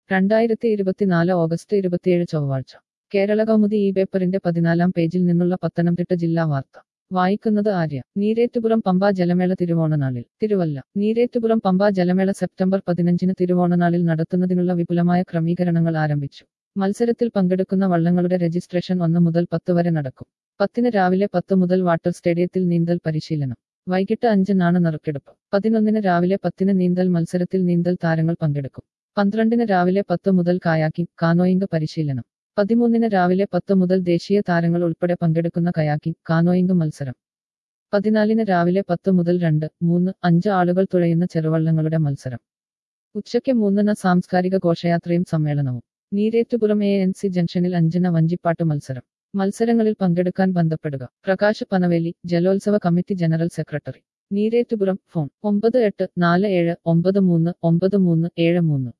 2024 August 27 ചൊവ്വാഴ്ച കേരള കൗമുദി ഈ പേപ്പറിന്റെ 14-ാം പേജിൽ നിന്നുള്ള പത്തനംതിട്ട ജില്ലാ വാർത്ത വായിക്കുന്നത് ആര്യ. നീരേറ്റുപുറം പമ്പ ജലമേള തിരുവോണനാളിൽ. തിരുവല്ല. നീരേറ്റുപുറം പമ്പ ജലമേള സെപ്റ്റംബർ 15-ന് തിരുവോണനാളിൽ നടത്തുന്നതിനുള്ള വിപുലമായ ക്രമീകരണങ്ങൾ ആരംഭിച്ചു. മത്സരത്തിൽ പങ്കെടുക്കുന്ന വള്ളങ്ങളുടെ രജിസ്ട്രേഷൻ 1 മുതൽ 10 വരെ നടക്കും. 10-ന് രാവിലെ 10 മുതൽ വാട്ടർ സ്റ്റേഡിയത്തിൽ നീന്തൽ പരിശീലനം. വൈകിട്ട് 5-നാണ് നറുക്കെടുപ്പ്. 11-ന് രാവിലെ 10-ന് നീന്തൽ മത്സരത്തിൽ നീന്തൽ താരങ്ങൾ പങ്കെടുക്കും. 12-ന് രാവിലെ 10 മുതൽ കായാക്കിംഗ്, കാനോയിംഗ് പരിശീലനം. 13-ന് രാവിലെ 10 മുതൽ ദേശീയ താരങ്ങൾ ഉൾപ്പെടെ പങ്കെടുക്കുന്ന കയാക്കിംഗ്, കാനോയിംഗ് മത്സരം. 14-ന് രാവിലെ 10 മുതൽ 2, 3, 5 ആളുകൾ തുഴയുന്ന ചെറുവള്ളങ്ങളുടെ മത്സരം. ഉച്ചയ്ക്ക് 3-ന് സാംസ്കാരിക ഘോഷയാത്രയും സമ്മേളനവും. നീരേറ്റുപുറം ANC ജംഗ്ഷനിൽ 5-ന് വഞ്ചിപ്പാട്ട് മത്സരം. മത്സരങ്ങളിൽ പങ്കെടുക്കാൻ ബന്ധപ്പെടുക. പ്രകാശ് പനവേലി, ജലോത്സവ committee general secretary. Neerettupuram. Phone 9847939373.